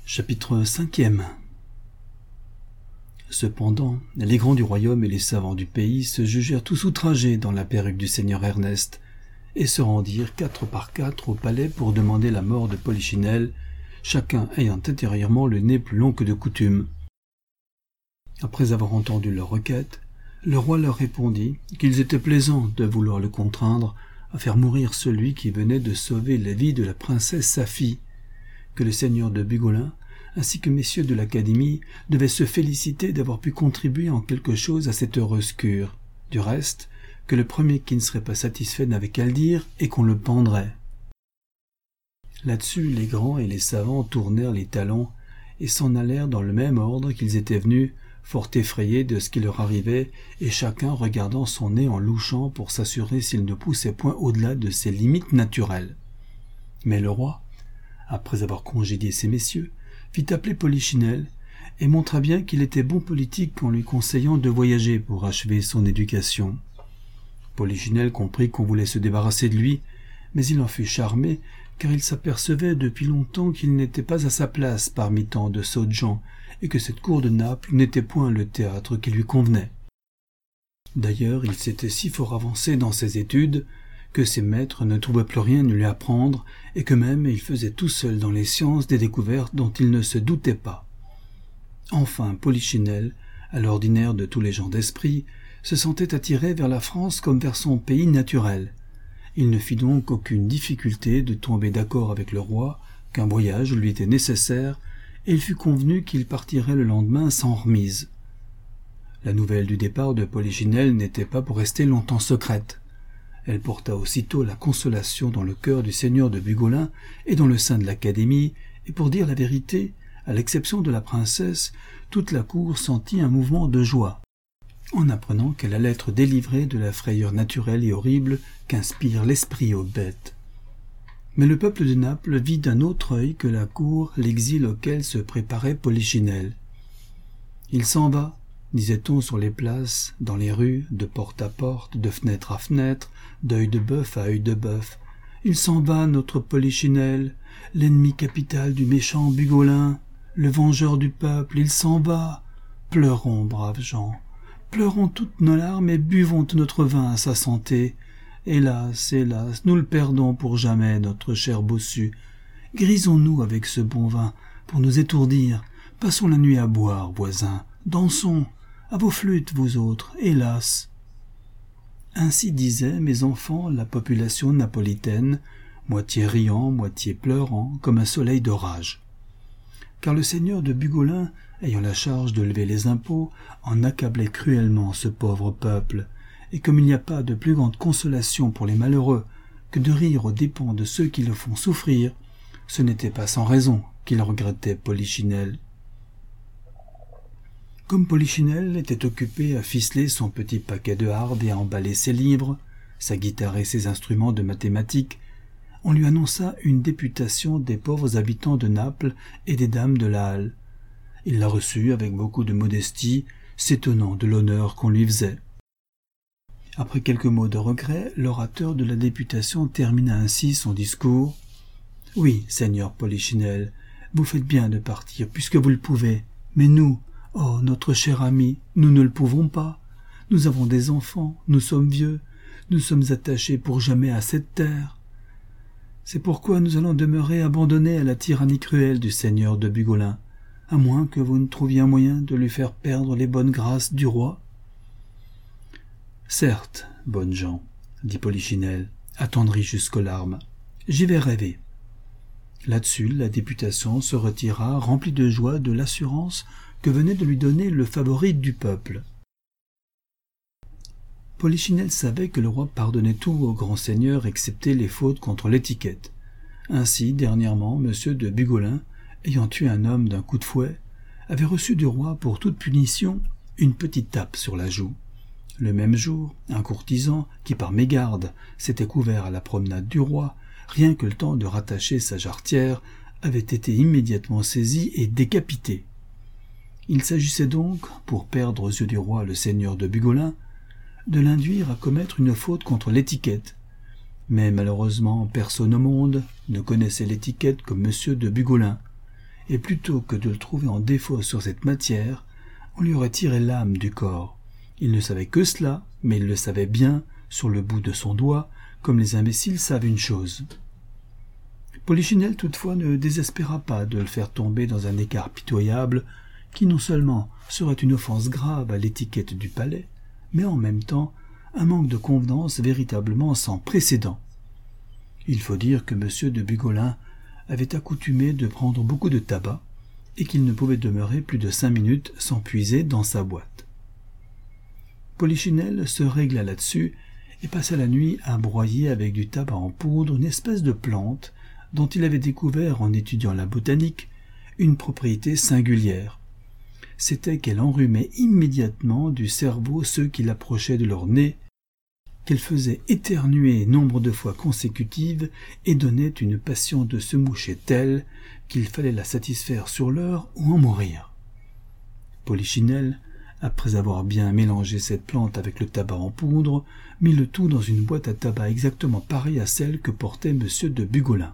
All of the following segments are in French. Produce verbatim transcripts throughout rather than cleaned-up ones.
Chapitre cinquième. Cependant, les grands du royaume et les savants du pays se jugèrent tous outragés dans la perruque du seigneur Ernest, et se rendirent quatre par quatre au palais pour demander la mort de Polichinelle, chacun ayant intérieurement le nez plus long que de coutume. Après avoir entendu leur requête, le roi leur répondit qu'ils étaient plaisants de vouloir le contraindre à faire mourir celui qui venait de sauver la vie de la princesse sa fille, que le seigneur de Bugolin, ainsi que messieurs de l'Académie, devaient se féliciter d'avoir pu contribuer en quelque chose à cette heureuse cure. Du reste, que le premier qui ne serait pas satisfait n'avait qu'à le dire et qu'on le pendrait. Là-dessus, les grands et les savants tournèrent les talons et s'en allèrent dans le même ordre qu'ils étaient venus, fort effrayés de ce qui leur arrivait, et chacun regardant son nez en louchant pour s'assurer s'il ne poussait point au-delà de ses limites naturelles. Mais le roi, après avoir congédié ces messieurs, fit appeler Polichinelle et montra bien qu'il était bon politique en lui conseillant de voyager pour achever son éducation. Polichinelle comprit qu'on voulait se débarrasser de lui, mais il en fut charmé, car il s'apercevait depuis longtemps qu'il n'était pas à sa place parmi tant de sottes gens, et que cette cour de Naples n'était point le théâtre qui lui convenait. D'ailleurs, il s'était si fort avancé dans ses études que ses maîtres ne trouvaient plus rien à lui apprendre, et que même il faisait tout seul dans les sciences des découvertes dont il ne se doutait pas. Enfin, Polichinelle, à l'ordinaire de tous les gens d'esprit, se sentait attiré vers la France comme vers son pays naturel. Il ne fit donc aucune difficulté de tomber d'accord avec le roi qu'un voyage lui était nécessaire, et il fut convenu qu'il partirait le lendemain sans remise. La nouvelle du départ de Polichinelle n'était pas pour rester longtemps secrète. Elle porta aussitôt la consolation dans le cœur du seigneur de Bugolin et dans le sein de l'Académie, et pour dire la vérité, à l'exception de la princesse, toute la cour sentit un mouvement de joie, en apprenant qu'elle allait être délivrée de la frayeur naturelle et horrible qu'inspire l'esprit aux bêtes. Mais le peuple de Naples vit d'un autre œil que la cour l'exil auquel se préparait Polichinelle. « Il s'en va », disait-on sur les places, dans les rues, de porte à porte, de fenêtre à fenêtre, d'œil de bœuf à œil de bœuf. Il s'en va, notre Polichinelle, l'ennemi capital du méchant Bugolin, le vengeur du peuple, il s'en va. Pleurons, braves gens, pleurons toutes nos larmes et buvons tout notre vin à sa santé. Hélas, hélas, nous le perdons pour jamais, notre cher bossu. Grisons-nous avec ce bon vin pour nous étourdir. Passons la nuit à boire, voisins. Dansons. À vos flûtes, vous autres, hélas. Ainsi disait, mes enfants, la population napolitaine, moitié riant, moitié pleurant, comme un soleil d'orage. Car le seigneur de Bugolin, ayant la charge de lever les impôts, en accablait cruellement ce pauvre peuple, et comme il n'y a pas de plus grande consolation pour les malheureux que de rire aux dépens de ceux qui le font souffrir, ce n'était pas sans raison qu'il regrettait Polichinelle. Comme Polichinelle était occupé à ficeler son petit paquet de hardes et à emballer ses livres, sa guitare et ses instruments de mathématiques, on lui annonça une députation des pauvres habitants de Naples et des dames de la Halle. Il la reçut avec beaucoup de modestie, s'étonnant de l'honneur qu'on lui faisait. Après quelques mots de regret, l'orateur de la députation termina ainsi son discours. « Oui, seigneur Polichinelle, vous faites bien de partir, puisque vous le pouvez, mais nous, oh, notre cher ami, nous ne le pouvons pas. Nous avons des enfants, nous sommes vieux, nous sommes attachés pour jamais à cette terre. C'est pourquoi nous allons demeurer abandonnés à la tyrannie cruelle du seigneur de Bugolin, à moins que vous ne trouviez un moyen de lui faire perdre les bonnes grâces du roi. » « Certes, bonnes gens, dit Polichinelle, attendri jusqu'aux larmes, j'y vais rêver. » Là-dessus, la députation se retira, remplie de joie de l'assurance que venait de lui donner le favori du peuple. Polichinelle savait que le roi pardonnait tout au grand seigneur excepté les fautes contre l'étiquette. Ainsi, dernièrement, M. de Bugolin, ayant tué un homme d'un coup de fouet, avait reçu du roi pour toute punition une petite tape sur la joue. Le même jour, un courtisan, qui par mégarde s'était couvert à la promenade du roi, rien que le temps de rattacher sa jarretière, avait été immédiatement saisi et décapité. Il s'agissait donc, pour perdre aux yeux du roi le seigneur de Bugolin, de l'induire à commettre une faute contre l'étiquette. Mais malheureusement, personne au monde ne connaissait l'étiquette comme M. de Bugolin, et plutôt que de le trouver en défaut sur cette matière, on lui aurait tiré l'âme du corps. Il ne savait que cela, mais il le savait bien, sur le bout de son doigt, comme les imbéciles savent une chose. Polichinelle toutefois ne désespéra pas de le faire tomber dans un écart pitoyable, qui non seulement serait une offense grave à l'étiquette du palais, mais en même temps un manque de convenance véritablement sans précédent. Il faut dire que M. de Bugolin avait accoutumé de prendre beaucoup de tabac, et qu'il ne pouvait demeurer plus de cinq minutes sans puiser dans sa boîte. Polichinelle se régla là-dessus et passa la nuit à broyer avec du tabac en poudre une espèce de plante dont il avait découvert en étudiant la botanique une propriété singulière. C'était qu'elle enrhumait immédiatement du cerveau ceux qui l'approchaient de leur nez, qu'elle faisait éternuer nombre de fois consécutives et donnait une passion de se moucher telle qu'il fallait la satisfaire sur l'heure ou en mourir. Polichinelle, après avoir bien mélangé cette plante avec le tabac en poudre, mit le tout dans une boîte à tabac exactement pareille à celle que portait M. de Bugolin.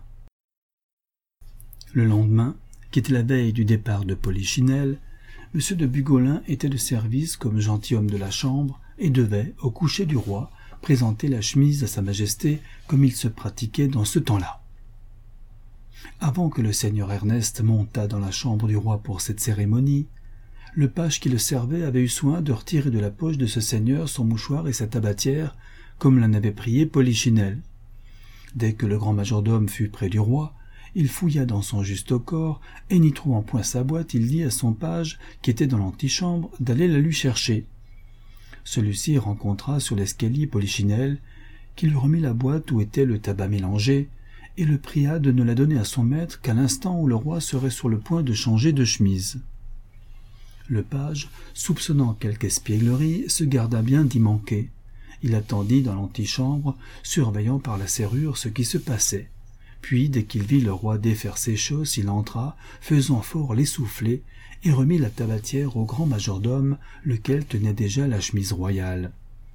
Le lendemain, qui était la veille du départ de Polichinelle, M. de Bugolin était de service comme gentilhomme de la chambre et devait, au coucher du roi, présenter la chemise à sa majesté comme il se pratiquait dans ce temps-là. Avant que le seigneur Ernest montât dans la chambre du roi pour cette cérémonie, le page qui le servait avait eu soin de retirer de la poche de ce seigneur son mouchoir et sa tabatière, comme l'en avait prié Polichinelle. Dès que le grand majordome fut près du roi, il fouilla dans son juste corps, et n'y trouvant point sa boîte, il dit à son page, qui était dans l'antichambre, d'aller la lui chercher. Celui-ci rencontra sur l'escalier Polichinelle, qui lui remit la boîte où était le tabac mélangé, et le pria de ne la donner à son maître qu'à l'instant où le roi serait sur le point de changer de chemise. Le page, soupçonnant quelque espièglerie, se garda bien d'y manquer. Il attendit dans l'antichambre, surveillant par la serrure ce qui se passait. Puis, dès qu'il vit le roi défaire ses choses, il entra, faisant fort l'essoufflé, et remit la tabatière au grand majordome, lequel tenait déjà la chemise royale.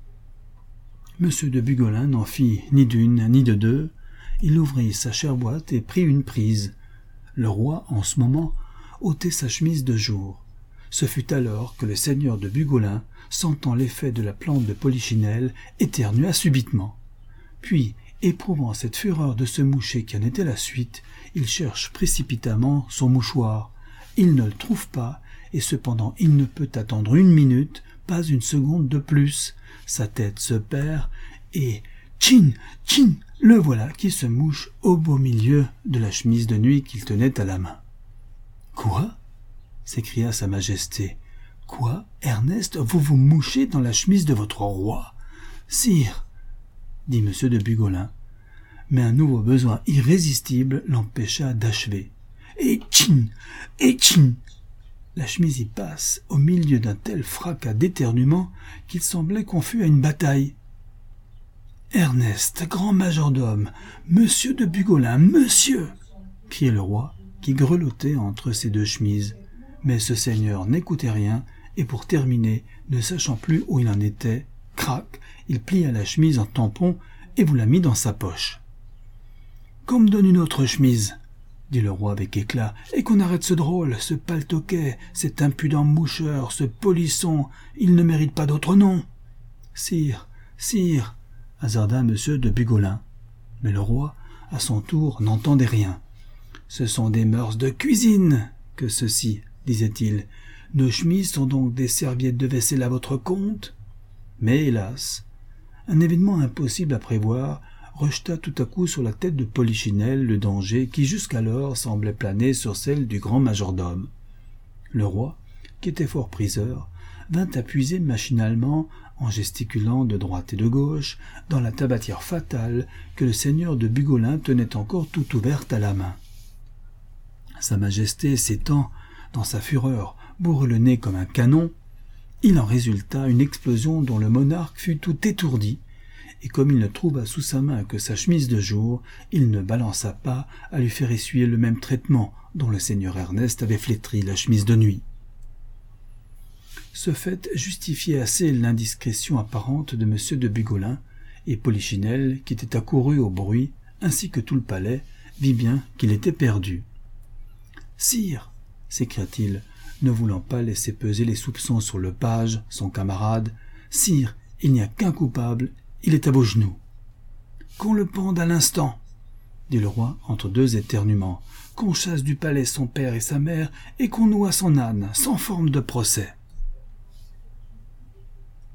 M. de Bugolin n'en fit ni d'une ni de deux. Il ouvrit sa chère boîte et prit une prise. Le roi, en ce moment, ôtait sa chemise de jour. Ce fut alors que le seigneur de Bugolin, sentant l'effet de la plante de Polichinelle, éternua subitement. Puis, éprouvant cette fureur de se moucher qui en était la suite, il cherche précipitamment son mouchoir. Il ne le trouve pas, et cependant il ne peut attendre une minute, pas une seconde de plus. Sa tête se perd, et tchin, tchin, le voilà qui se mouche au beau milieu de la chemise de nuit qu'il tenait à la main. « Quoi » s'écria sa majesté. « Quoi, Ernest, vous vous mouchez dans la chemise de votre roi ?»« Sire, » dit M. de Bugolin, mais un nouveau besoin irrésistible l'empêcha d'achever. « Et tchin, et tchin !» La chemise y passe au milieu d'un tel fracas d'éternuement qu'il semblait qu'on fût à une bataille. « Ernest, grand majordome, monsieur de Bugolin, monsieur !» criait le roi, qui grelottait entre ses deux chemises. Mais ce seigneur n'écoutait rien, et pour terminer, ne sachant plus où il en était, crac, il plia la chemise en tampon et vous la mit dans sa poche. « Qu'on me donne une autre chemise !» dit le roi avec éclat, « et qu'on arrête ce drôle, ce paltoquet, cet impudent moucheur, ce polisson, il ne mérite pas d'autre nom. »« Sire, sire !» hasarda M. de Bugolin. Mais le roi, à son tour, n'entendait rien. « Ce sont des mœurs de cuisine que ceci, disait-il. Nos chemises sont donc des serviettes de vaisselle à votre compte ?» Mais hélas, un événement impossible à prévoir rejeta tout à coup sur la tête de Polichinelle le danger qui jusqu'alors semblait planer sur celle du grand majordome. Le roi, qui était fort priseur, vint à puiser machinalement, en gesticulant de droite et de gauche, dans la tabatière fatale que le seigneur de Bugolin tenait encore tout ouverte à la main. Sa majesté s'étant, dans sa fureur, bourré le nez comme un canon, il en résulta une explosion dont le monarque fut tout étourdi, et comme il ne trouva sous sa main que sa chemise de jour, il ne balança pas à lui faire essuyer le même traitement dont le seigneur Ernest avait flétri la chemise de nuit. Ce fait justifiait assez l'indiscrétion apparente de M. de Bugolin, et Polichinelle, qui était accouru au bruit, ainsi que tout le palais, vit bien qu'il était perdu. Sire, s'écria-t-il, ne voulant pas laisser peser les soupçons sur le page, son camarade. Sire, il n'y a qu'un coupable, il est à vos genoux. Qu'on le pende à l'instant, dit le roi entre deux éternuements, qu'on chasse du palais son père et sa mère, et qu'on noie son âne, sans forme de procès.